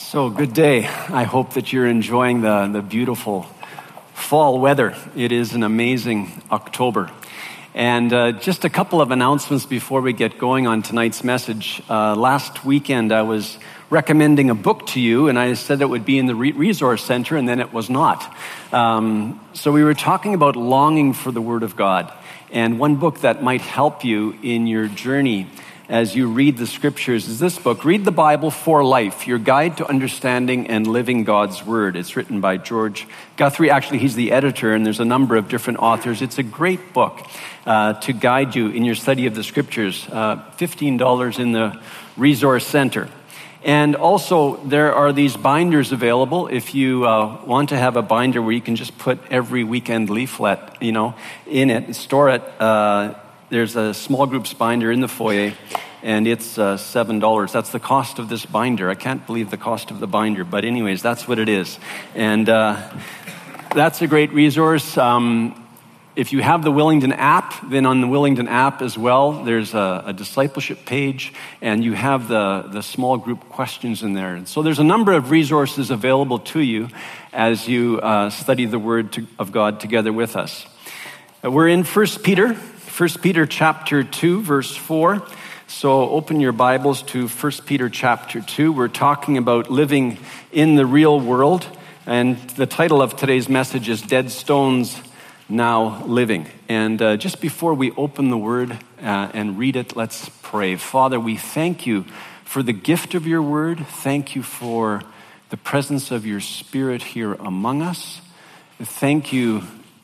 So good day. I hope that you're enjoying the beautiful fall weather. It is an amazing October. And just a couple of announcements before we get going on tonight's message. Last weekend I was recommending a book to you, and I said it would be in the Resource Center, and then it was not. So we were talking about longing for the Word of God. And one book that might help you in your journey as you read the scriptures is this book, Read the Bible for Life, Your Guide to Understanding and Living God's Word. It's written by George Guthrie. Actually, he's the editor, and there's a number of different authors. It's a great book to guide you in your study of the scriptures. $15 in the Resource Center. And also, there are these binders available if you want to have a binder where you can just put every weekend leaflet, in it and store it. There's a small groups binder in the foyer, and it's $7. That's the cost of this binder. I can't believe the cost of the binder, but anyways, that's what it is. And that's a great resource. If you have the Willingdon app, then on the Willingdon app as well, there's a discipleship page, and you have the small group questions in there. And so there's a number of resources available to you as you study the Word of God together with us. We're in 1 Peter chapter 2, verse 4. So open your Bibles to 1 Peter chapter 2. We're talking about living in the real world. And the title of today's message is Dead Stones Now Living. And just before we open the Word and read it, let's pray. Father, we thank you for the gift of your Word. Thank you for the presence of your Spirit here among us. Thank you,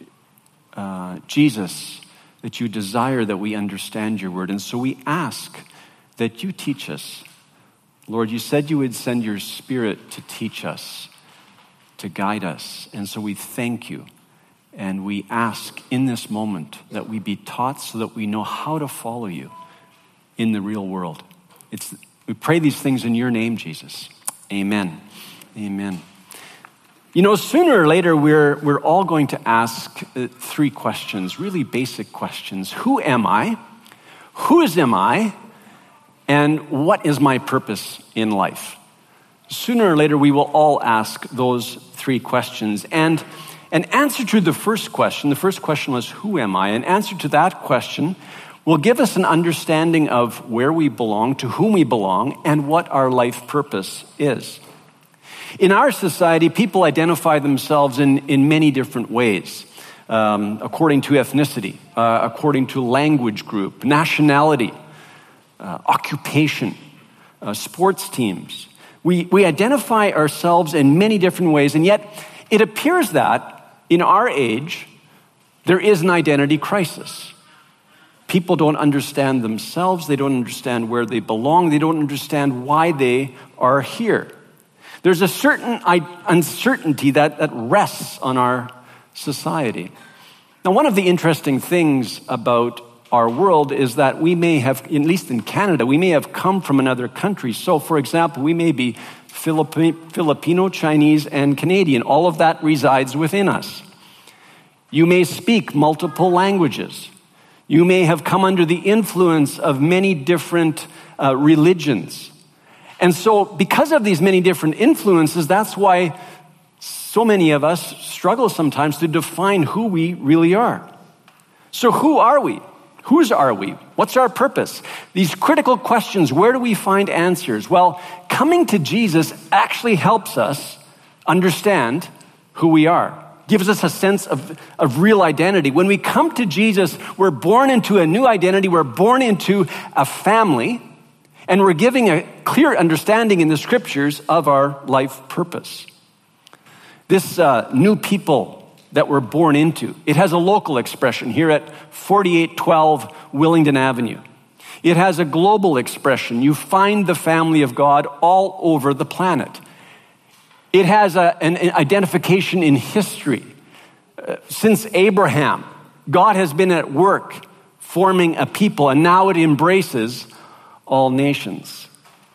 Jesus, that you desire that we understand your word. And so we ask that you teach us. Lord, you said you would send your Spirit to teach us, to guide us. And so we thank you. And we ask in this moment that we be taught so that we know how to follow you in the real world. We pray these things in your name, Jesus. Amen. Amen. Sooner or later, we're all going to ask three questions, really basic questions. Who am I? Whose am I? And what is my purpose in life? Sooner or later, we will all ask those three questions. And an answer to the first question was, who am I? An answer to that question will give us an understanding of where we belong, to whom we belong, and what our life purpose is. In our society, people identify themselves in many different ways, according to ethnicity, according to language group, nationality, occupation, sports teams. We identify ourselves in many different ways, and yet it appears that in our age, there is an identity crisis. People don't understand themselves, they don't understand where they belong, they don't understand why they are here. There's a certain uncertainty that rests on our society. Now, one of the interesting things about our world is that we may have, at least in Canada, we may have come from another country. So, for example, we may be Filipino, Chinese, and Canadian. All of that resides within us. You may speak multiple languages. You may have come under the influence of many different religions. And so because of these many different influences, that's why so many of us struggle sometimes to define who we really are. So who are we? Whose are we? What's our purpose? These critical questions, where do we find answers? Well, coming to Jesus actually helps us understand who we are. Gives us a sense of real identity. When we come to Jesus, we're born into a new identity. We're born into a family. And we're giving a clear understanding in the scriptures of our life purpose. This new people that we're born into, it has a local expression here at 4812 Willingdon Avenue. It has a global expression. You find the family of God all over the planet. It has an identification in history. Since Abraham, God has been at work forming a people, and now it embraces all nations.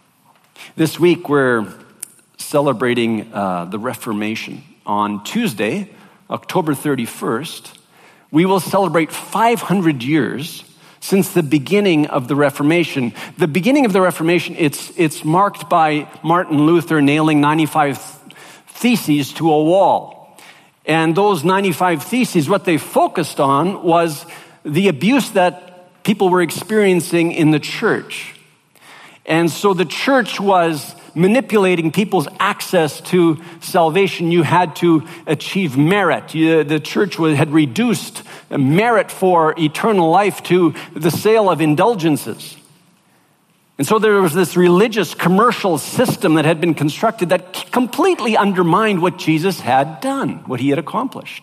This week we're celebrating the Reformation. On Tuesday, October 31st, we will celebrate 500 years since the beginning of the Reformation. The beginning of the Reformation, it's marked by Martin Luther nailing 95 theses to a wall. And those 95 theses, what they focused on was the abuse that people were experiencing in the church. And so the church was manipulating people's access to salvation. You had to achieve merit. The church had reduced merit for eternal life to the sale of indulgences. And so there was this religious commercial system that had been constructed that completely undermined what Jesus had done, what he had accomplished.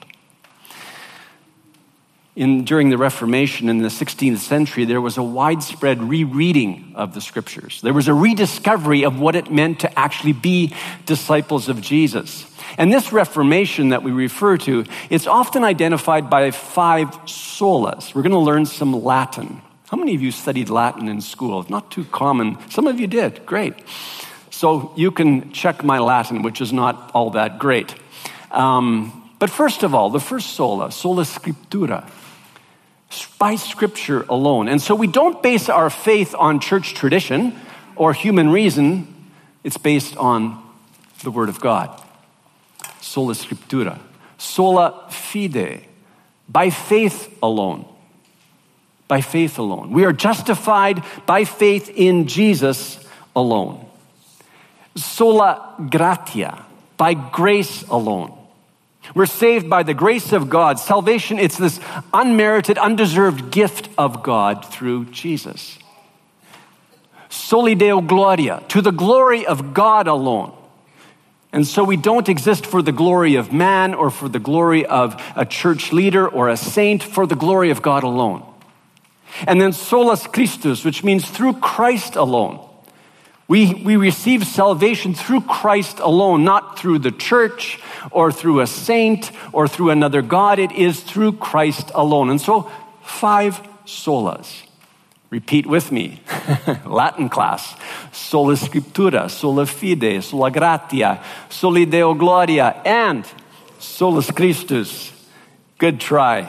During the Reformation in the 16th century, there was a widespread rereading of the scriptures. There was a rediscovery of what it meant to actually be disciples of Jesus. And this Reformation that we refer to, it's often identified by 5 solas. We're going to learn some Latin. How many of you studied Latin in school? It's not too common. Some of you did. Great. So you can check my Latin, which is not all that great. But first of all, the first sola scriptura, by Scripture alone. And so we don't base our faith on church tradition or human reason. It's based on the Word of God. Sola Scriptura. Sola fide. By faith alone. By faith alone. We are justified by faith in Jesus alone. Sola gratia. By grace alone. We're saved by the grace of God. Salvation, it's this unmerited, undeserved gift of God through Jesus. Soli Deo Gloria, to the glory of God alone. And so we don't exist for the glory of man or for the glory of a church leader or a saint, for the glory of God alone. And then solus Christus, which means through Christ alone. We receive salvation through Christ alone, not through the church or through a saint or through another God. It is through Christ alone. And so 5 solas. Repeat with me. Latin class. Sola Scriptura, sola fide, sola gratia, soli Deo Gloria, and solus Christus. Good try.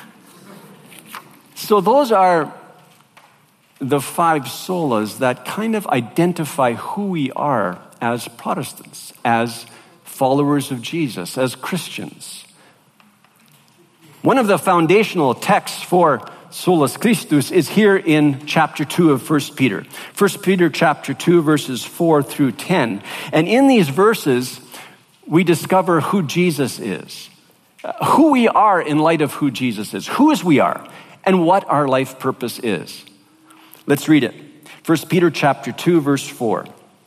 So those are the 5 solas that kind of identify who we are as Protestants, as followers of Jesus, as Christians. One of the foundational texts for Solus Christus is here in chapter 2 of 1 Peter. 1 Peter chapter 2, verses 4 through 10. And in these verses, we discover who Jesus is, who we are in light of who Jesus is, whose we are, and what our life purpose is. Let's read it. 1 Peter chapter 2, verse 4.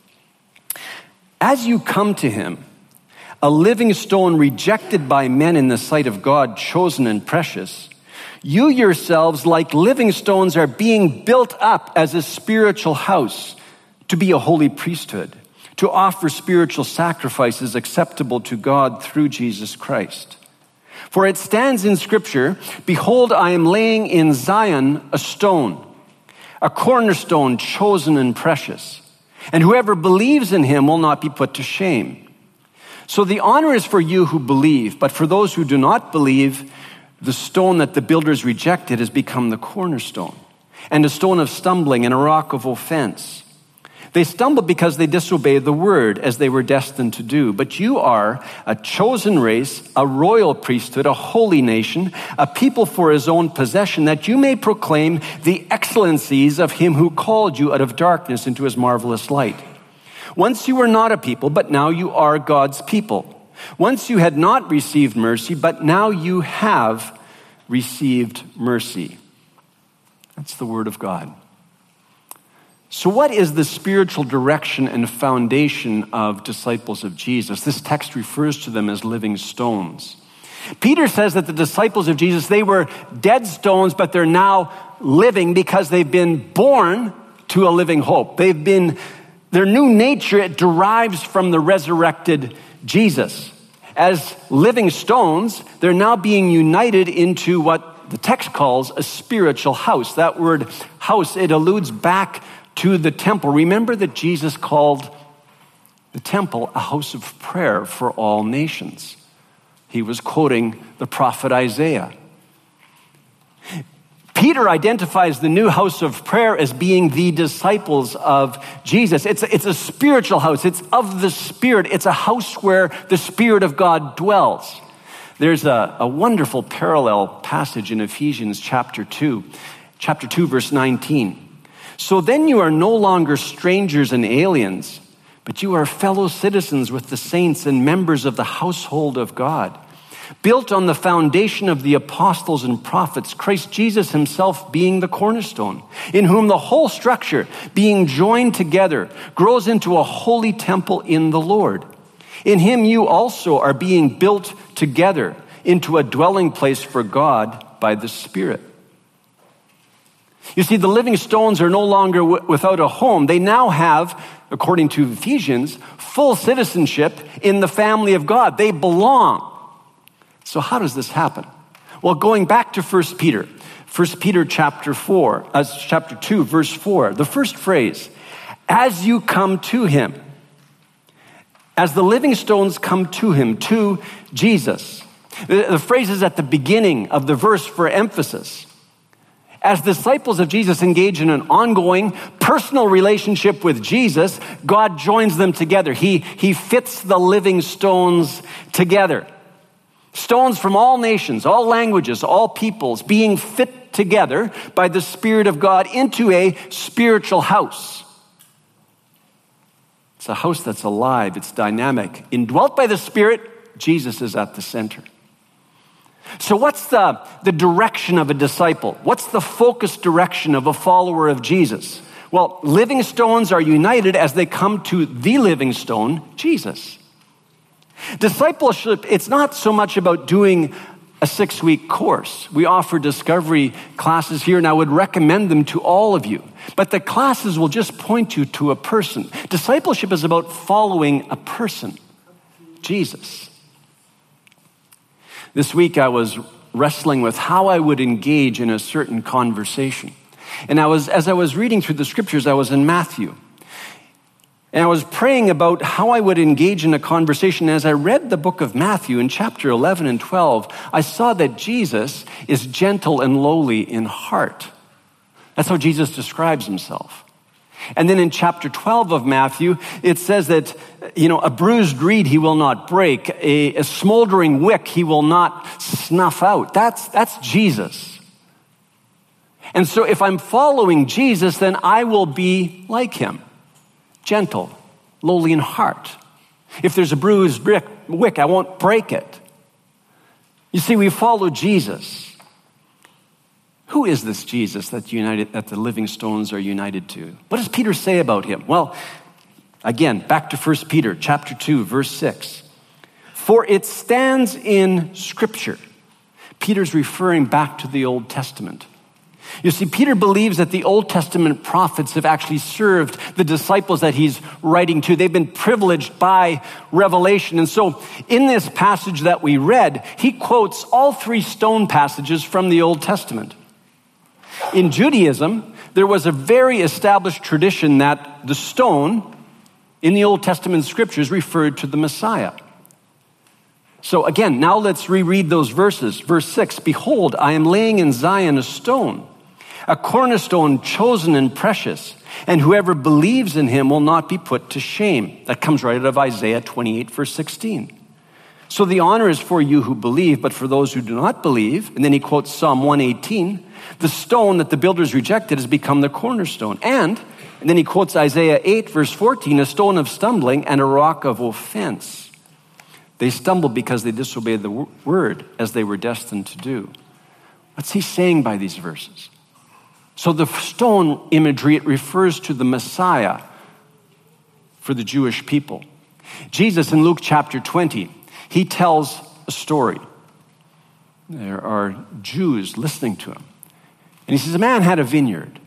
As you come to him, a living stone rejected by men in the sight of God, chosen and precious, you yourselves, like living stones, are being built up as a spiritual house to be a holy priesthood, to offer spiritual sacrifices acceptable to God through Jesus Christ. For it stands in Scripture, behold, I am laying in Zion a stone, a cornerstone chosen and precious, and whoever believes in him will not be put to shame. So the honor is for you who believe, but for those who do not believe, the stone that the builders rejected has become the cornerstone, and a stone of stumbling and a rock of offense. They stumbled because they disobeyed the word as they were destined to do. But you are a chosen race, a royal priesthood, a holy nation, a people for his own possession, that you may proclaim the excellencies of him who called you out of darkness into his marvelous light. Once you were not a people, but now you are God's people. Once you had not received mercy, but now you have received mercy. That's the word of God. So what is the spiritual direction and foundation of disciples of Jesus? This text refers to them as living stones. Peter says that the disciples of Jesus, they were dead stones, but they're now living because they've been born to a living hope. Their new nature, it derives from the resurrected Jesus. As living stones, they're now being united into what the text calls a spiritual house. That word house, it alludes back to the temple. Remember that Jesus called the temple a house of prayer for all nations. He was quoting the prophet Isaiah. Peter identifies the new house of prayer as being the disciples of Jesus. It's a spiritual house. It's of the Spirit. It's a house where the Spirit of God dwells. There's a wonderful parallel passage in Ephesians chapter 2, verse 19. So then you are no longer strangers and aliens, but you are fellow citizens with the saints and members of the household of God, built on the foundation of the apostles and prophets, Christ Jesus himself being the cornerstone, in whom the whole structure, being joined together, grows into a holy temple in the Lord. In him you also are being built together into a dwelling place for God by the Spirit. You see, the living stones are no longer without a home. They now have, according to Ephesians, full citizenship in the family of God. They belong. So how does this happen? Well, going back to 1 Peter chapter 2, verse 4, the first phrase, as you come to him, as the living stones come to him, to Jesus. The phrase is at the beginning of the verse for emphasis. As disciples of Jesus engage in an ongoing personal relationship with Jesus, God joins them together. He fits the living stones together. Stones from all nations, all languages, all peoples, being fit together by the Spirit of God into a spiritual house. It's a house that's alive, it's dynamic. Indwelt by the Spirit, Jesus is at the center. So what's the direction of a disciple? What's the focused direction of a follower of Jesus? Well, living stones are united as they come to the living stone, Jesus. Discipleship, it's not so much about doing a 6-week course. We offer discovery classes here, and I would recommend them to all of you. But the classes will just point you to a person. Discipleship is about following a person, Jesus. This week I was wrestling with how I would engage in a certain conversation. And as I was reading through the scriptures, I was in Matthew. And I was praying about how I would engage in a conversation. As I read the book of Matthew in chapter 11 and 12, I saw that Jesus is gentle and lowly in heart. That's how Jesus describes himself. And then in chapter 12 of Matthew, it says that, a bruised reed he will not break, a smoldering wick he will not snuff out. That's Jesus. And so if I'm following Jesus, then I will be like him. Gentle, lowly in heart. If there's a bruised wick, I won't break it. You see, we follow Jesus. Who is this Jesus that the living stones are united to? What does Peter say about him? Well, again, back to 1 Peter chapter 2, verse 6. For it stands in Scripture. Peter's referring back to the Old Testament. You see, Peter believes that the Old Testament prophets have actually served the disciples that he's writing to. They've been privileged by revelation. And so in this passage that we read, he quotes all 3 stone passages from the Old Testament. In Judaism, there was a very established tradition that the stone in the Old Testament scriptures referred to the Messiah. So again, now let's reread those verses. Verse 6, behold, I am laying in Zion a stone, a cornerstone chosen and precious, and whoever believes in him will not be put to shame. That comes right out of Isaiah 28, verse 16. So the honor is for you who believe, but for those who do not believe, and then he quotes Psalm 118, the stone that the builders rejected has become the cornerstone. And then he quotes Isaiah 8, verse 14, a stone of stumbling and a rock of offense. They stumbled because they disobeyed the word as they were destined to do. What's he saying by these verses? So the stone imagery, it refers to the Messiah for the Jewish people. Jesus in Luke chapter 20, he tells a story. There are Jews listening to him. And he says, a man had a vineyard.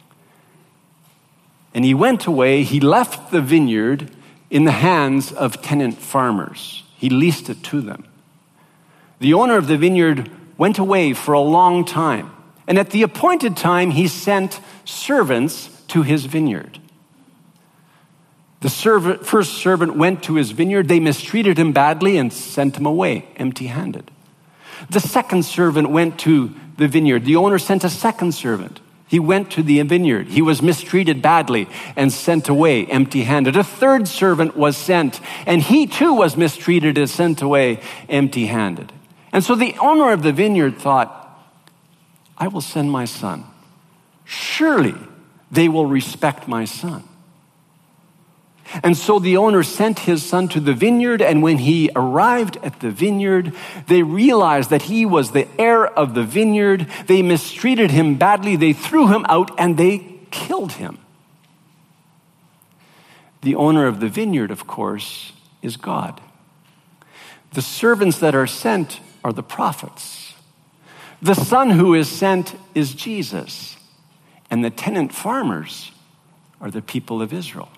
And he went away, he left the vineyard in the hands of tenant farmers. He leased it to them. The owner of the vineyard went away for a long time. And at the appointed time, he sent servants to his vineyard. The first servant went to his vineyard. They mistreated him badly and sent him away empty-handed. The second servant went to the vineyard. The owner sent a second servant. He went to the vineyard. He was mistreated badly and sent away empty-handed. A third servant was sent, and he too was mistreated and sent away empty-handed. And so the owner of the vineyard thought, I will send my son. Surely they will respect my son. And so the owner sent his son to the vineyard, and when he arrived at the vineyard, they realized that he was the heir of the vineyard. They mistreated him badly. They threw him out, and they killed him. The owner of the vineyard, of course, is God. The servants that are sent are the prophets. The son who is sent is Jesus. And the tenant farmers are the people of Israel.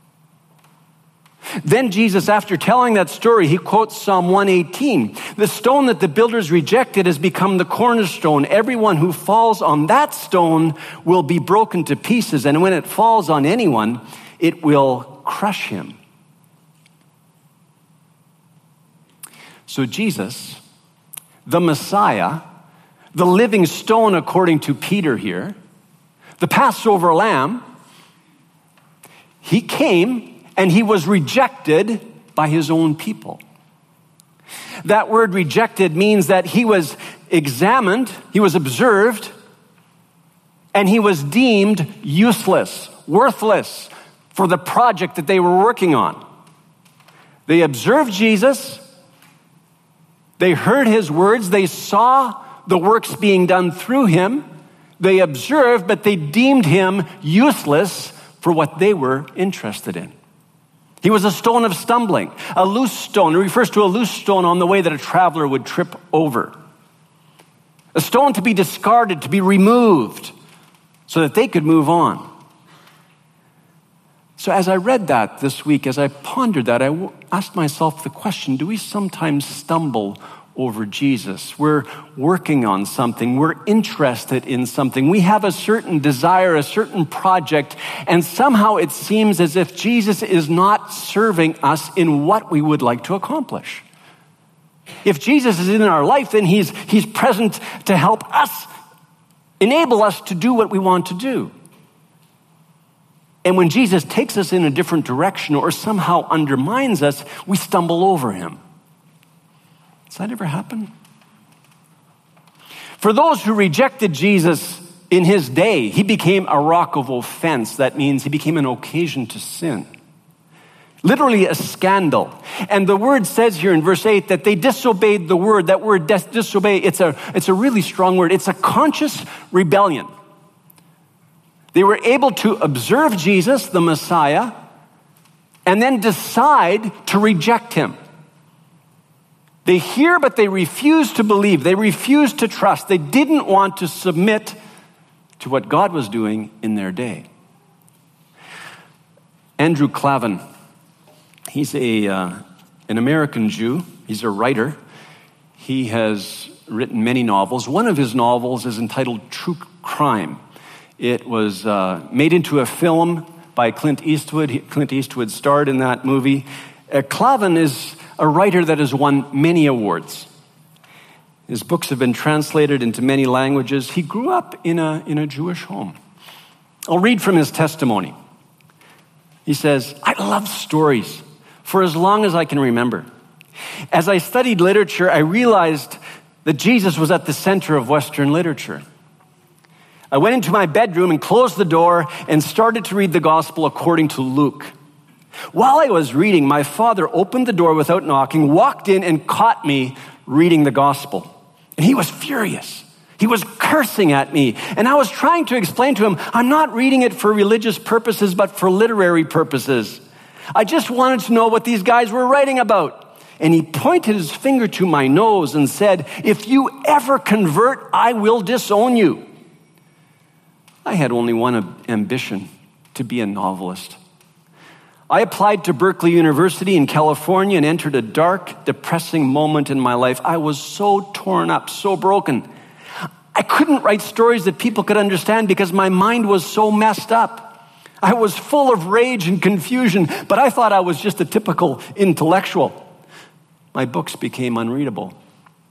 Then Jesus, after telling that story, he quotes Psalm 118. The stone that the builders rejected has become the cornerstone. Everyone who falls on that stone will be broken to pieces. And when it falls on anyone, it will crush him. So Jesus, the Messiah, the living stone according to Peter here, the Passover lamb, he came and he was rejected by his own people. That word rejected means that he was examined, he was observed, and he was deemed useless, worthless for the project that they were working on. They observed Jesus, they heard his words, they saw the works being done through him, they observed, but they deemed him useless for what they were interested in. He was a stone of stumbling, a loose stone. It refers to a loose stone on the way that a traveler would trip over. A stone to be discarded, to be removed, so that they could move on. So as I read that this week, as I pondered that, I asked myself the question, do we sometimes stumble over Jesus? We're working on something. We're interested in something. We have a certain desire, a certain project, and somehow it seems as if Jesus is not serving us in what we would like to accomplish. If Jesus is in our life, then he's present to help us, enable us to do what we want to do. And when Jesus takes us in a different direction or somehow undermines us, we stumble over him. Does that ever happen? For those who rejected Jesus in his day, he became a rock of offense. That means he became an occasion to sin. Literally a scandal. And the word says here in verse 8 that they disobeyed the word. That word disobey, it's a really strong word. It's a conscious rebellion. They were able to observe Jesus, the Messiah, and then decide to reject him. They hear, but they refuse to believe. They refuse to trust. They didn't want to submit to what God was doing in their day. Andrew Klavan, he's an American Jew. He's a writer. He has written many novels. One of his novels is entitled True Crime. It was made into a film by Clint Eastwood. Clint Eastwood starred in that movie. Klavan is a writer that has won many awards. His books have been translated into many languages. He grew up in a Jewish home. I'll read from his testimony. He says, I love stories for as long as I can remember. As I studied literature, I realized that Jesus was at the center of Western literature. I went into my bedroom and closed the door and started to read the gospel according to Luke. While I was reading, my father opened the door without knocking, walked in and caught me reading the gospel. And he was furious. He was cursing at me. And I was trying to explain to him, I'm not reading it for religious purposes, but for literary purposes. I just wanted to know what these guys were writing about. And he pointed his finger to my nose and said, if you ever convert, I will disown you. I had only one ambition, to be a novelist. I applied to Berkeley University in California and entered a dark, depressing moment in my life. I was so torn up, so broken. I couldn't write stories that people could understand because my mind was so messed up. I was full of rage and confusion, but I thought I was just a typical intellectual. My books became unreadable.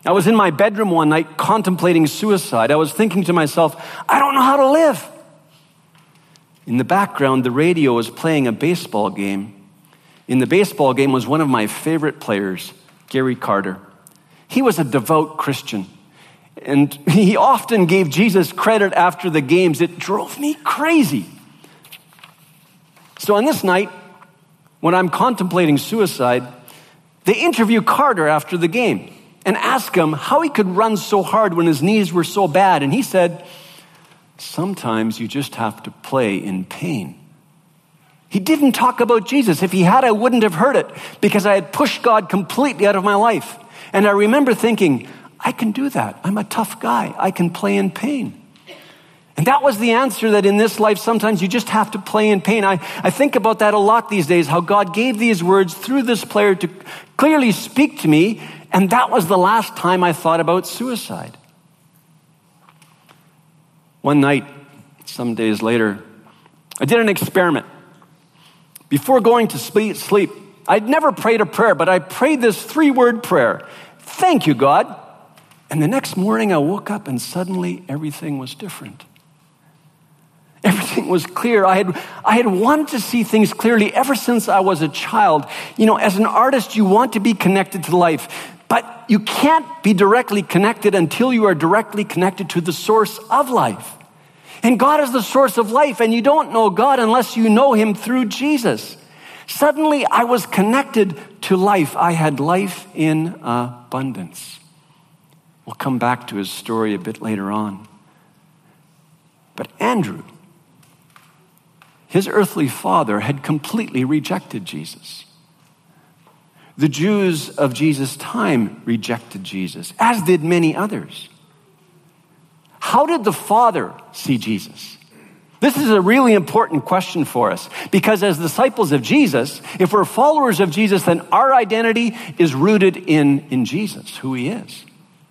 I was in my bedroom one night contemplating suicide. I was thinking to myself, I don't know how to live. In the background, the radio was playing a baseball game. In the baseball game was one of my favorite players, Gary Carter. He was a devout Christian, and he often gave Jesus credit after the games. It drove me crazy. So on this night, when I'm contemplating suicide, they interview Carter after the game and ask him how he could run so hard when his knees were so bad. And he said, sometimes you just have to play in pain. He didn't talk about Jesus. If he had, I wouldn't have heard it because I had pushed God completely out of my life. And I remember thinking, I can do that. I'm a tough guy. I can play in pain. And that was the answer, that in this life, sometimes you just have to play in pain. I think about that a lot these days, how God gave these words through this player to clearly speak to me. And that was the last time I thought about suicide. One night, some days later, I did an experiment. Before going to sleep, I'd never prayed a prayer, but I prayed this 3-word prayer. Thank you, God. And the next morning I woke up and suddenly everything was different. Everything was clear. I had wanted to see things clearly ever since I was a child. You know, as an artist, you want to be connected to life, but you can't be directly connected until you are directly connected to the source of life. And God is the source of life, and you don't know God unless you know him through Jesus. Suddenly, I was connected to life. I had life in abundance. We'll come back to his story a bit later on. But Andrew, his earthly father, had completely rejected Jesus. The Jews of Jesus' time rejected Jesus, as did many others. How did the Father see Jesus? This is a really important question for us, because as disciples of Jesus, if we're followers of Jesus, then our identity is rooted in Jesus, who he is.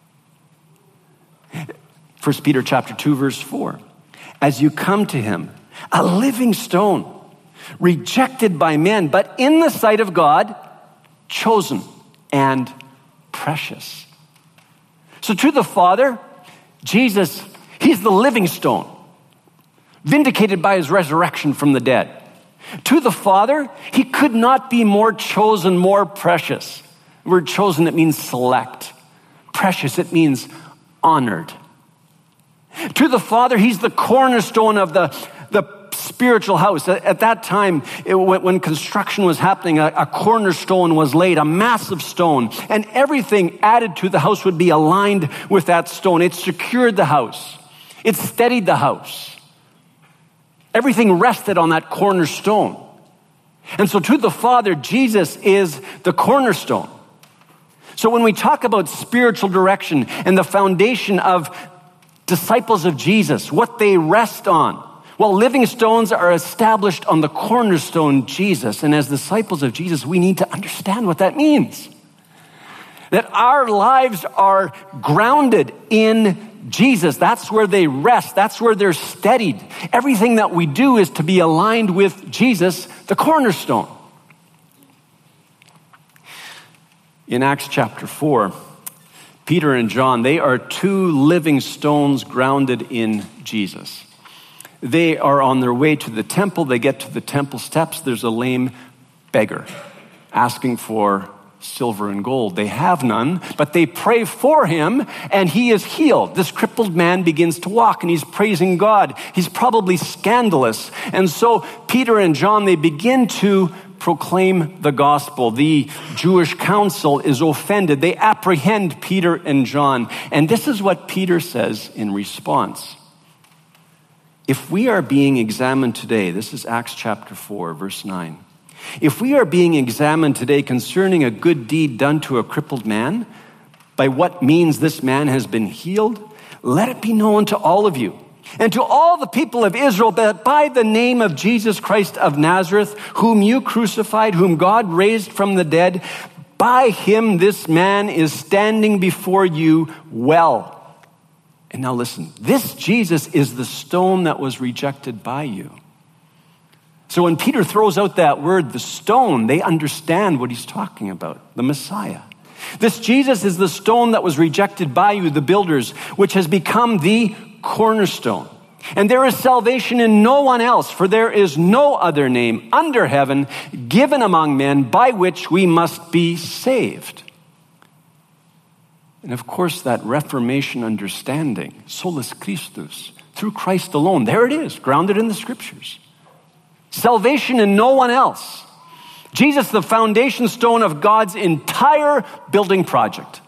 1 Peter chapter 2, verse 4. As you come to him, a living stone, rejected by men, but in the sight of God, chosen and precious. So to the Father, Jesus, he's the living stone, vindicated by his resurrection from the dead. To the Father, he could not be more chosen, more precious. The word chosen, it means select. Precious, it means honored. To the Father, he's the cornerstone of the spiritual house. At that time, when construction was happening, a cornerstone was laid, a massive stone, and everything added to the house would be aligned with that stone. It secured the house. It steadied the house. Everything rested on that cornerstone. And so to the Father, Jesus is the cornerstone. So when we talk about spiritual direction and the foundation of disciples of Jesus, what they rest on, well, living stones are established on the cornerstone, Jesus. And as disciples of Jesus, we need to understand what that means. That our lives are grounded in Jesus. That's where they rest. That's where they're steadied. Everything that we do is to be aligned with Jesus, the cornerstone. In Acts chapter 4, Peter and John, they are 2 living stones grounded in Jesus. They are on their way to the temple. They get to the temple steps. There's a lame beggar asking for silver and gold. They have none, but they pray for him and he is healed. This crippled man begins to walk and he's praising God. He's probably scandalous. And so Peter and John, they begin to proclaim the gospel. The Jewish council is offended. They apprehend Peter and John. And this is what Peter says in response. If we are being examined today, this is Acts chapter 4, verse 9. If we are being examined today concerning a good deed done to a crippled man, by what means this man has been healed, let it be known to all of you and to all the people of Israel that by the name of Jesus Christ of Nazareth, whom you crucified, whom God raised from the dead, by him this man is standing before you well. And now listen, this Jesus is the stone that was rejected by you. So when Peter throws out that word, the stone, they understand what he's talking about, the Messiah. This Jesus is the stone that was rejected by you, the builders, which has become the cornerstone. And there is salvation in no one else, for there is no other name under heaven given among men by which we must be saved. And of course, that Reformation understanding, solus Christus, through Christ alone, there it is, grounded in the Scriptures. Salvation in no one else. Jesus, the foundation stone of God's entire building project.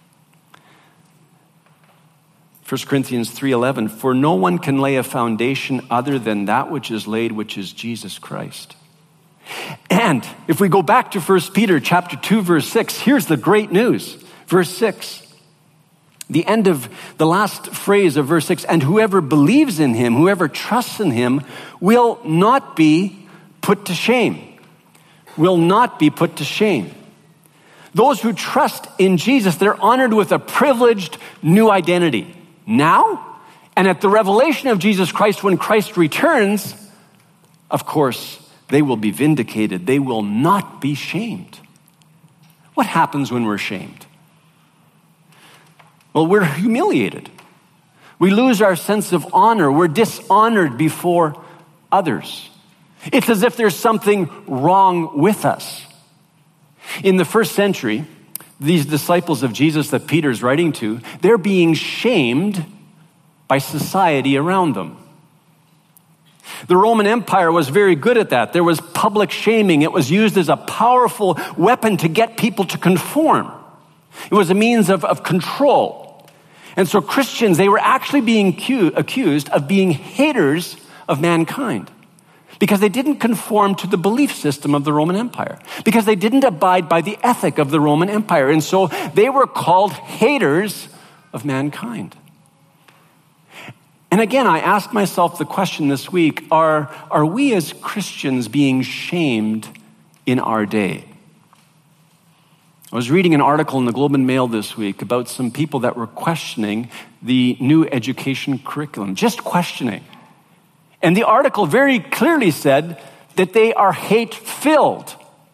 1 Corinthians 3:11, for no one can lay a foundation other than that which is laid, which is Jesus Christ. And if we go back to 1 Peter chapter 2, verse 6, here's the great news. Verse 6, the end of the last phrase of verse 6, and whoever believes in him, whoever trusts in him, will not be put to shame. Will not be put to shame. Those who trust in Jesus, they're honored with a privileged new identity. Now, and at the revelation of Jesus Christ, when Christ returns, of course, they will be vindicated. They will not be shamed. What happens when we're shamed? Well, we're humiliated. We lose our sense of honor. We're dishonored before others. It's as if there's something wrong with us. In the first century, these disciples of Jesus that Peter's writing to, they're being shamed by society around them. The Roman Empire was very good at that. There was public shaming. It was used as a powerful weapon to get people to conform. It was a means of control. And so Christians, they were actually being accused of being haters of mankind because they didn't conform to the belief system of the Roman Empire, because they didn't abide by the ethic of the Roman Empire. And so they were called haters of mankind. And again, I asked myself the question this week, are we as Christians being shamed in our day? I was reading an article in the Globe and Mail this week about some people that were questioning the new education curriculum, just questioning. And the article very clearly said that they are hate-filled.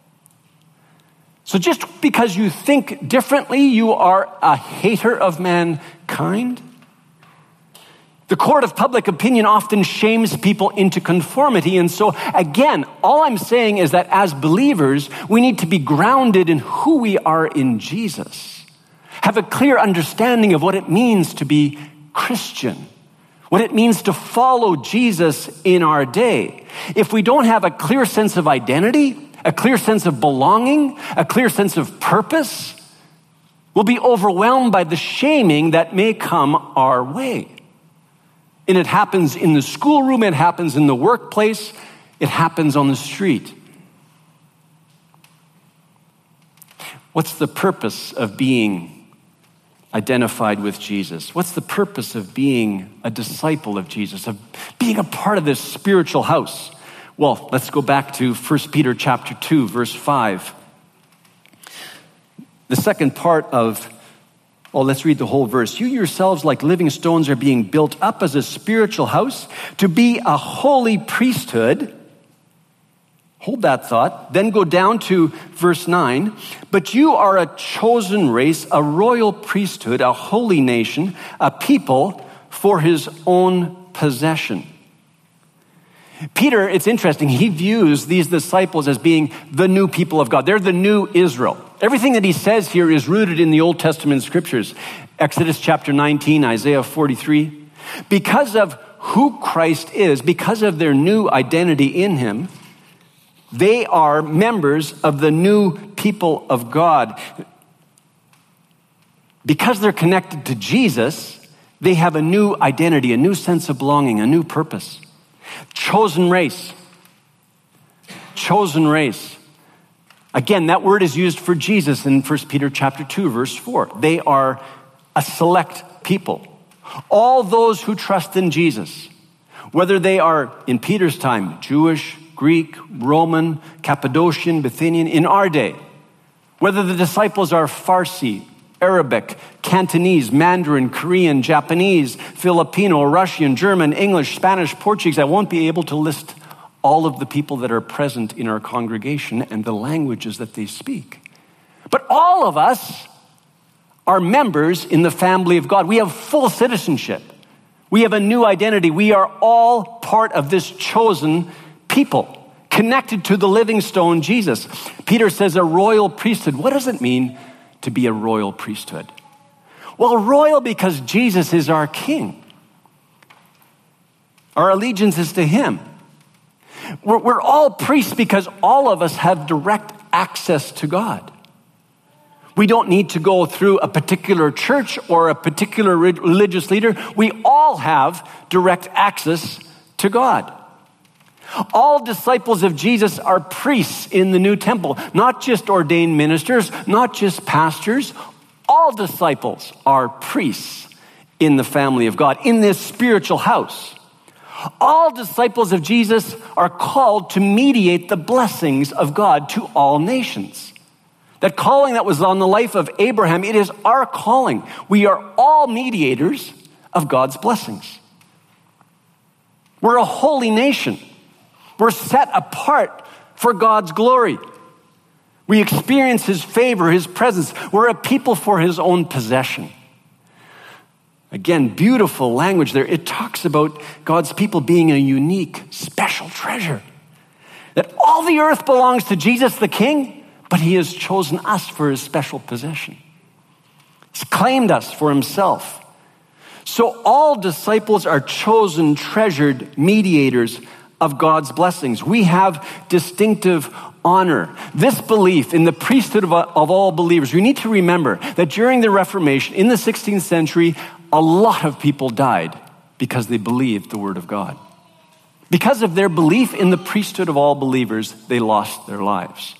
So just because you think differently, you are a hater of mankind? The court of public opinion often shames people into conformity. And so, again, all I'm saying is that as believers, we need to be grounded in who we are in Jesus. Have a clear understanding of what it means to be Christian, what it means to follow Jesus in our day. If we don't have a clear sense of identity, a clear sense of belonging, a clear sense of purpose, we'll be overwhelmed by the shaming that may come our way. And it happens in the schoolroom, it happens in the workplace, it happens on the street. What's the purpose of being identified with Jesus? What's the purpose of being a disciple of Jesus, of being a part of this spiritual house? Well, let's go back to 1 Peter chapter 2, verse 5. The second part of let's read the whole verse. You yourselves, like living stones, are being built up as a spiritual house to be a holy priesthood. Hold that thought. Then go down to verse 9. But you are a chosen race, a royal priesthood, a holy nation, a people for his own possession. Peter, it's interesting, he views these disciples as being the new people of God. They're the new Israel. Everything that he says here is rooted in the Old Testament scriptures. Exodus chapter 19, Isaiah 43. Because of who Christ is, because of their new identity in him, they are members of the new people of God. Because they're connected to Jesus, they have a new identity, a new sense of belonging, a new purpose. Chosen race. Chosen race. Again, that word is used for Jesus in 1 Peter chapter 2, verse 4. They are a select people. All those who trust in Jesus, whether they are in Peter's time, Jewish, Greek, Roman, Cappadocian, Bithynian, in our day, whether the disciples are Farsi, Arabic, Cantonese, Mandarin, Korean, Japanese, Filipino, Russian, German, English, Spanish, Portuguese. I won't be able to list all of the people that are present in our congregation and the languages that they speak. But all of us are members in the family of God. We have full citizenship. We have a new identity. We are all part of this chosen people, connected to the living stone, Jesus. Peter says a royal priesthood. What does it mean to be a royal priesthood? Well, royal because Jesus is our king. Our allegiance is to him. We're all priests because all of us have direct access to God. We don't need to go through a particular church or a particular religious leader. We all have direct access to God. All disciples of Jesus are priests in the new temple, not just ordained ministers, not just pastors. All disciples are priests in the family of God, in this spiritual house. All disciples of Jesus are called to mediate the blessings of God to all nations. That calling that was on the life of Abraham, it is our calling. We are all mediators of God's blessings. We're a holy nation. We're set apart for God's glory. We experience his favor, his presence. We're a people for his own possession. Again, beautiful language there. It talks about God's people being a unique, special treasure. That all the earth belongs to Jesus the King, but he has chosen us for his special possession. He's claimed us for himself. So all disciples are chosen, treasured mediators of God's blessings. We have distinctive honor. This belief in the priesthood of all believers, we need to remember that during the Reformation in the 16th century, a lot of people died because they believed the word of God. Because of their belief in the priesthood of all believers, they lost their lives.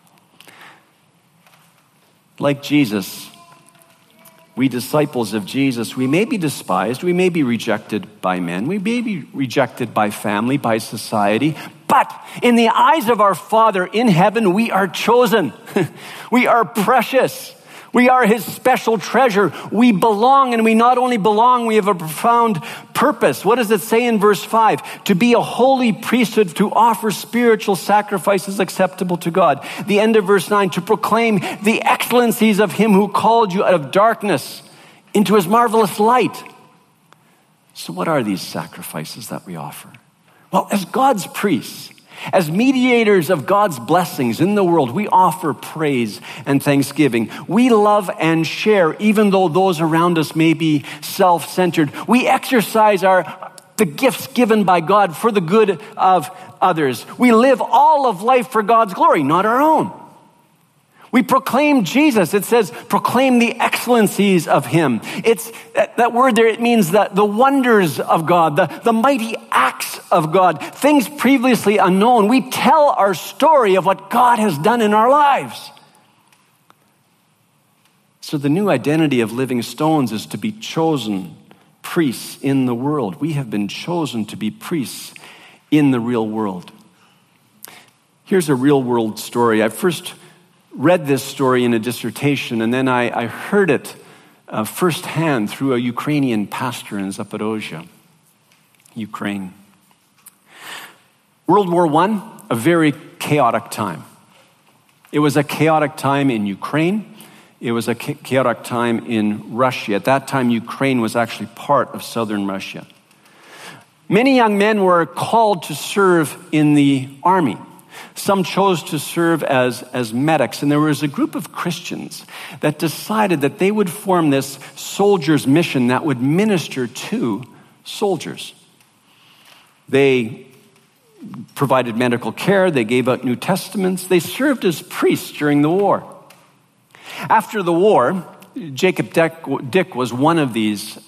Like Jesus, we disciples of Jesus, we may be despised, we may be rejected by men, we may be rejected by family, by society, but in the eyes of our Father in heaven, we are chosen. We are precious. We are his special treasure. We belong, and we not only belong, we have a profound purpose. What does it say in verse 5? To be a holy priesthood, to offer spiritual sacrifices acceptable to God. The end of verse 9, to proclaim the excellencies of him who called you out of darkness into his marvelous light. So what are these sacrifices that we offer? Well, as God's priests, as mediators of God's blessings in the world, we offer praise and thanksgiving. We love and share, even though those around us may be self-centered. We exercise the gifts given by God for the good of others. We live all of life for God's glory, not our own. We proclaim Jesus. It says, proclaim the excellencies of him. It's that word there, it means that the wonders of God, the mighty acts of God, things previously unknown. We tell our story of what God has done in our lives. So the new identity of Living Stones is to be chosen priests in the world. We have been chosen to be priests in the real world. Here's a real world story. I first read this story in a dissertation, and then I heard it firsthand through a Ukrainian pastor in Zaporozhye, Ukraine. World War I, a very chaotic time. It was a chaotic time in Ukraine. It was a chaotic time in Russia. At that time, Ukraine was actually part of southern Russia. Many young men were called to serve in the army. Some chose to serve as medics, and there was a group of Christians that decided that they would form this soldier's mission that would minister to soldiers. They provided medical care, they gave out New Testaments, they served as priests during the war. After the war, Jacob Dick was one of these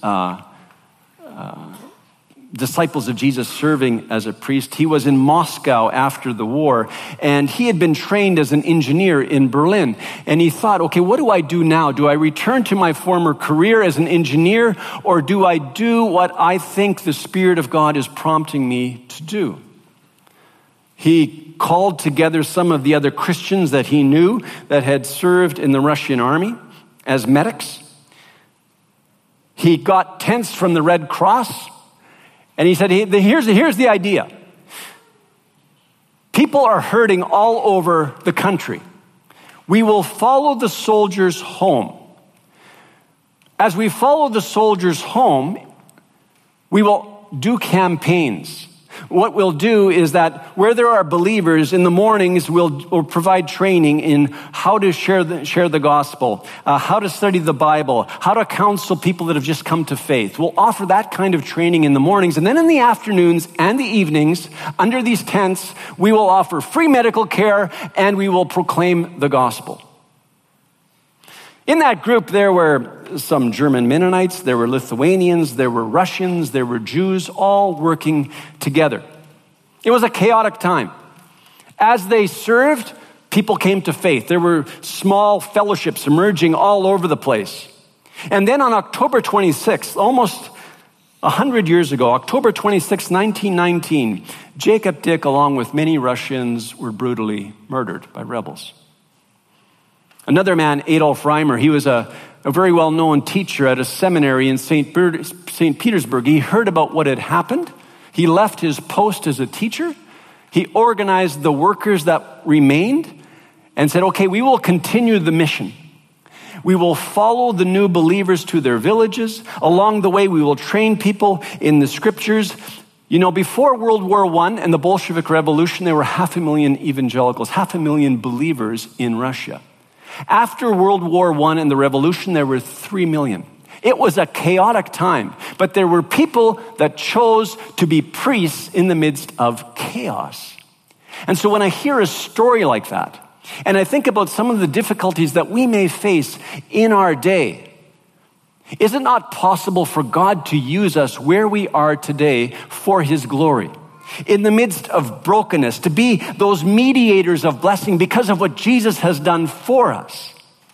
disciples of Jesus serving as a priest. He was in Moscow after the war, and he had been trained as an engineer in Berlin. And he thought, okay, what do I do now? Do I return to my former career as an engineer, or do I do what I think the Spirit of God is prompting me to do? He called together some of the other Christians that he knew that had served in the Russian army as medics. He got tents from the Red Cross. And he said, here's the idea. People are hurting all over the country. We will follow the soldiers home. As we follow the soldiers home, we will do campaigns. What we'll do is that where there are believers, in the mornings we'll provide training in how to share the gospel, how to study the Bible, how to counsel people that have just come to faith. We'll offer that kind of training in the mornings. And then in the afternoons and the evenings, under these tents, we will offer free medical care and we will proclaim the gospel. In that group, there were some German Mennonites, there were Lithuanians, there were Russians, there were Jews, all working together. It was a chaotic time. As they served, people came to faith. There were small fellowships emerging all over the place. And then on October 26th, almost 100 years ago, October 26, 1919, Jacob Dyck, along with many Russians, were brutally murdered by rebels. Another man, Adolf Reimer, he was a very well-known teacher at a seminary in St. Petersburg. He heard about what had happened. He left his post as a teacher. He organized the workers that remained and said, okay, we will continue the mission. We will follow the new believers to their villages. Along the way, we will train people in the scriptures. You know, before World War I and the Bolshevik Revolution, there were 500,000 evangelicals, 500,000 believers in Russia. After World War I and the revolution, there were 3 million. It was a chaotic time, but there were people that chose to be priests in the midst of chaos. And so when I hear a story like that, and I think about some of the difficulties that we may face in our day, is it not possible for God to use us where we are today for his glory? In the midst of brokenness, to be those mediators of blessing because of what Jesus has done for us.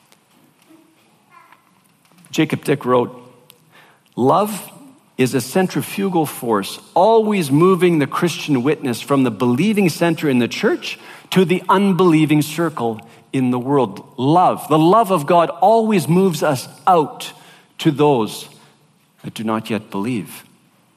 Jacob Dyck wrote, love is a centrifugal force, always moving the Christian witness from the believing center in the church to the unbelieving circle in the world. Love, the love of God always moves us out to those that do not yet believe.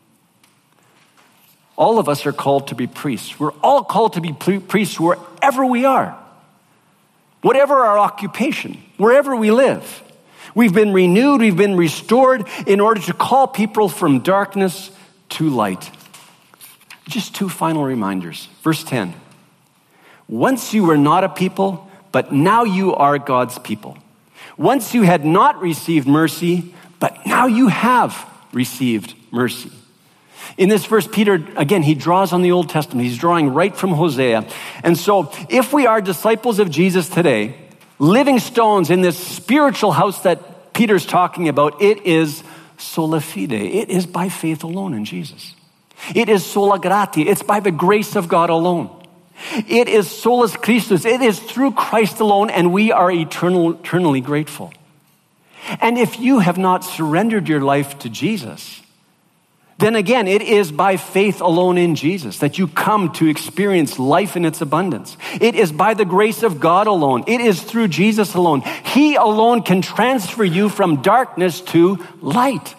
All of us are called to be priests. We're all called to be priests wherever we are, whatever our occupation, wherever we live. We've been renewed, we've been restored in order to call people from darkness to light. Just 2 final reminders. Verse 10. Once you were not a people, but now you are God's people. Once you had not received mercy, but now you have received mercy. In this verse, Peter, again, he draws on the Old Testament. He's drawing right from Hosea. And so if we are disciples of Jesus today, living stones in this spiritual house that Peter's talking about, it is sola fide. It is by faith alone in Jesus. It is sola gratia. It's by the grace of God alone. It is solus Christus. It is through Christ alone, and we are eternally grateful. And if you have not surrendered your life to Jesus, then again, it is by faith alone in Jesus that you come to experience life in its abundance. It is by the grace of God alone. It is through Jesus alone. He alone can transfer you from darkness to light.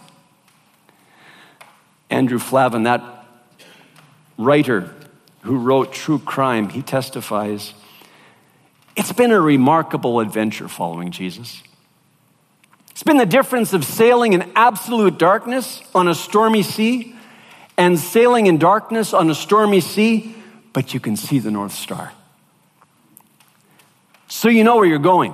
Andrew Flavin, that writer who wrote True Crime, he testifies, it's been a remarkable adventure following Jesus. It's been the difference of sailing in absolute darkness on a stormy sea and sailing in darkness on a stormy sea, but you can see the North Star. So you know where you're going.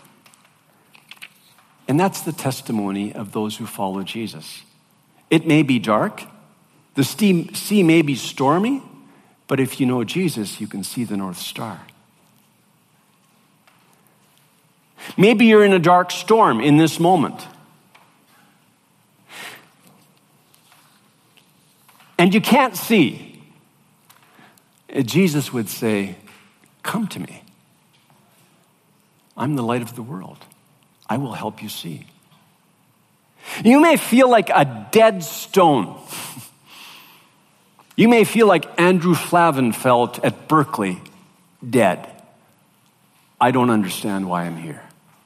And that's the testimony of those who follow Jesus. It may be dark, the sea may be stormy, but if you know Jesus, you can see the North Star. Maybe you're in a dark storm in this moment. And you can't see. Jesus would say, come to me. I'm the light of the world. I will help you see. You may feel like a dead stone. You may feel like Andrew Flavin felt at Berkeley, dead. I don't understand why I'm here.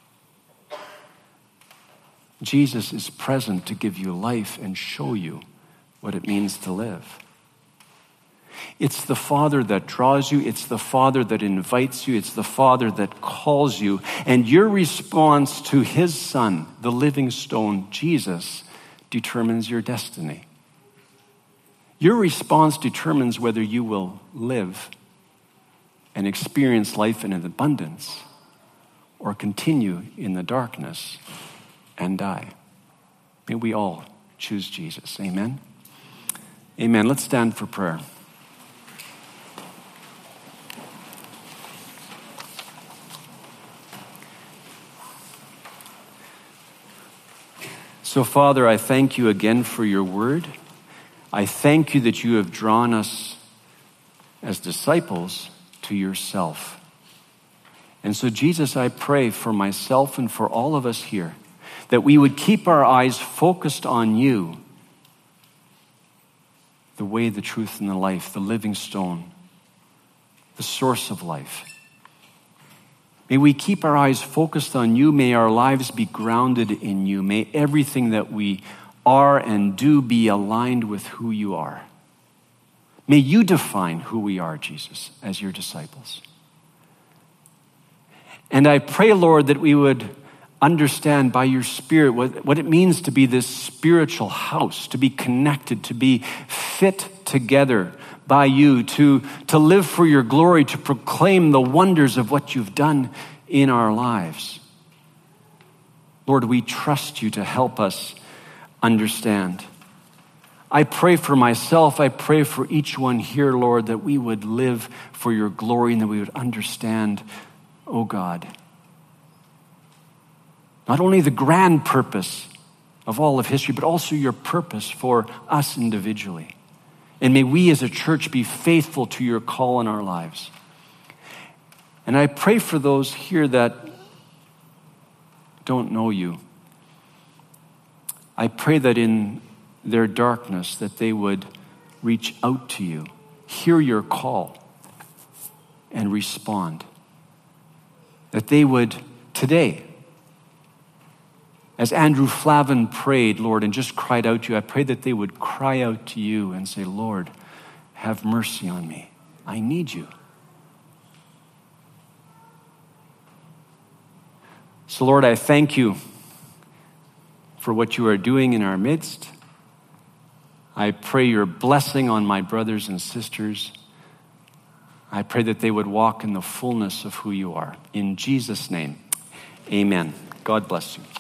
Jesus is present to give you life and show you what it means to live. It's the Father that draws you. It's the Father that invites you. It's the Father that calls you. And your response to his Son, the living stone, Jesus, determines your destiny. Your response determines whether you will live and experience life in an abundance or continue in the darkness and die. May we all choose Jesus. Amen? Amen. Let's stand for prayer. So, Father, I thank you again for your word. I thank you that you have drawn us as disciples to yourself. And so, Jesus, I pray for myself and for all of us here that we would keep our eyes focused on you, the way, the truth, and the life, the living stone, the source of life. May we keep our eyes focused on you. May our lives be grounded in you. May everything that we are and do be aligned with who you are. May you define who we are, Jesus, as your disciples. And I pray, Lord, that we would understand by your Spirit what it means to be this spiritual house, to be connected, to be fit together by you, to live for your glory, to proclaim the wonders of what you've done in our lives. Lord, we trust you to help us understand. I pray for myself, I pray for each one here, Lord, that we would live for your glory and that we would understand, oh God, not only the grand purpose of all of history, but also your purpose for us individually. And may we as a church be faithful to your call in our lives. And I pray for those here that don't know you. I pray that in their darkness that they would reach out to you, hear your call, and respond. That they would today, as Andrew Flavin prayed, Lord, and just cried out to you, I pray that they would cry out to you and say, Lord, have mercy on me. I need you. So, Lord, I thank you for what you are doing in our midst. I pray your blessing on my brothers and sisters. I pray that they would walk in the fullness of who you are. In Jesus' name, amen. God bless you.